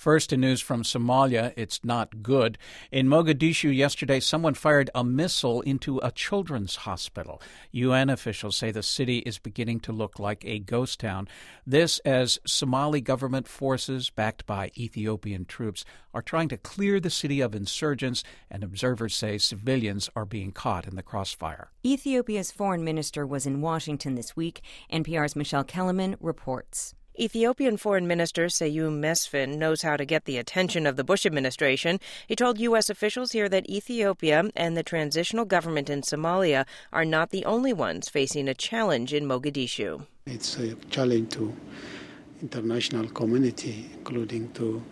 First, in news from Somalia, it's not good. In Mogadishu yesterday, someone fired a missile into a children's hospital. UN officials say the city is beginning to look like a ghost town. This as Somali government forces, backed by Ethiopian troops, are trying to clear the city of insurgents, and observers say civilians are being caught in the crossfire. Ethiopia's foreign minister was in Washington this week. NPR's Michelle Kellerman reports. Ethiopian Foreign Minister Seyum Mesfin knows how to get the attention of the Bush administration. He told U.S. officials here that Ethiopia and the transitional government in Somalia are not the only ones facing a challenge in Mogadishu. It's a challenge to international community, including to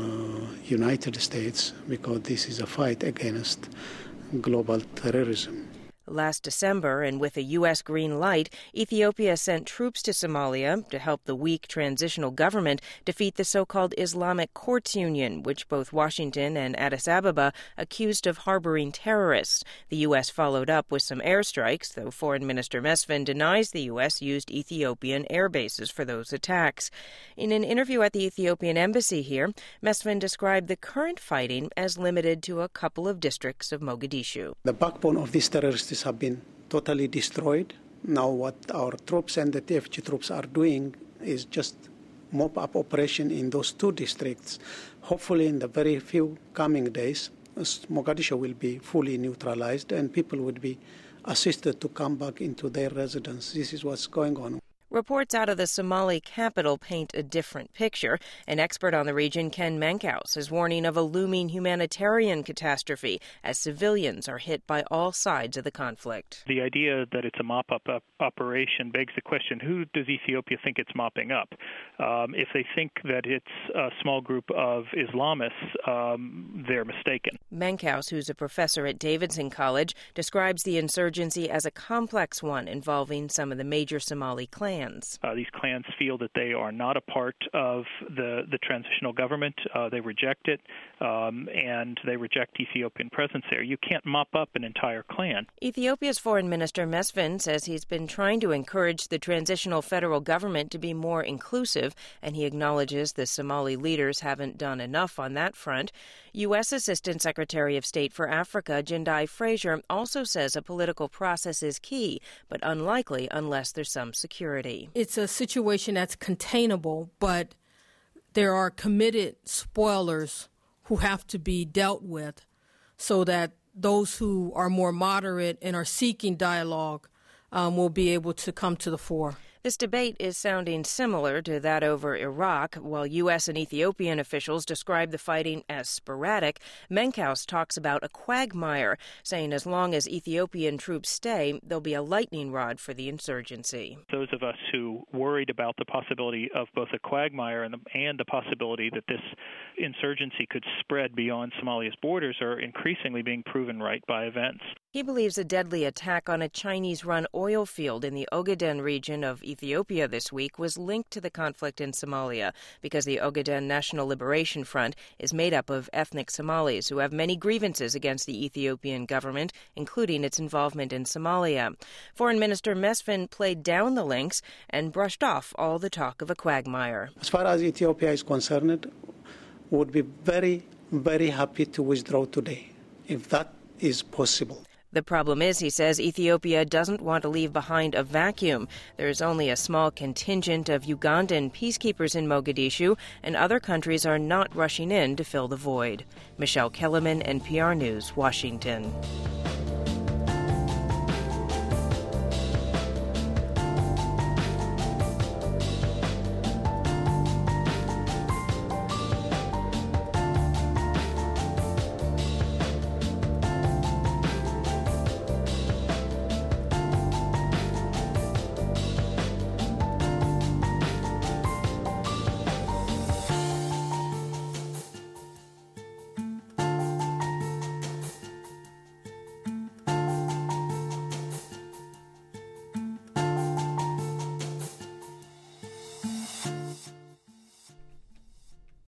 United States, because this is a fight against global terrorism. Last December, and with a U.S. green light, Ethiopia sent troops to Somalia to help the weak transitional government defeat the so-called Islamic Courts Union, which both Washington and Addis Ababa accused of harboring terrorists. The U.S. followed up with some airstrikes, though Foreign Minister Mesfin denies the U.S. used Ethiopian air bases for those attacks. In an interview at the Ethiopian embassy here, Mesfin described the current fighting as limited to a couple of districts of Mogadishu. The backbone of these terrorists have been totally destroyed. Now what our troops and the TFG troops are doing is just mop-up operation in those two districts. Hopefully in the very few coming days, Mogadishu will be fully neutralized and people would be assisted to come back into their residence. This is what's going on. Reports out of the Somali capital paint a different picture. An expert on the region, Ken Mankaus, is warning of a looming humanitarian catastrophe as civilians are hit by all sides of the conflict. The idea that it's a mop-up operation begs the question, who does Ethiopia think it's mopping up? If they think that it's a small group of Islamists, they're mistaken. Mankaus, who's a professor at Davidson College, describes the insurgency as a complex one involving some of the major Somali clans. These clans feel that they are not a part of the transitional government. They reject it, and they reject Ethiopian presence there. You can't mop up an entire clan. Ethiopia's Foreign Minister Mesfin says he's been trying to encourage the transitional federal government to be more inclusive, and he acknowledges the Somali leaders haven't done enough on that front. U.S. Assistant Secretary of State for Africa, Jindai Fraser, also says a political process is key, but unlikely unless there's some security. It's a situation that's containable, but there are committed spoilers who have to be dealt with so that those who are more moderate and are seeking dialogue will be able to come to the fore. This debate is sounding similar to that over Iraq. While U.S. and Ethiopian officials describe the fighting as sporadic, Mankaus talks about a quagmire, saying as long as Ethiopian troops stay, there'll be a lightning rod for the insurgency. Those of us who worried about the possibility of both a quagmire and the possibility that this insurgency could spread beyond Somalia's borders are increasingly being proven right by events. He believes a deadly attack on a Chinese-run oil field in the Ogaden region of Ethiopia this week was linked to the conflict in Somalia because the Ogaden National Liberation Front is made up of ethnic Somalis who have many grievances against the Ethiopian government, including its involvement in Somalia. Foreign Minister Mesfin played down the links and brushed off all the talk of a quagmire. As far as Ethiopia is concerned, we would be very, very happy to withdraw today, if that is possible. The problem is, he says, Ethiopia doesn't want to leave behind a vacuum. There is only a small contingent of Ugandan peacekeepers in Mogadishu, and other countries are not rushing in to fill the void. Michelle Kellerman, NPR News, Washington.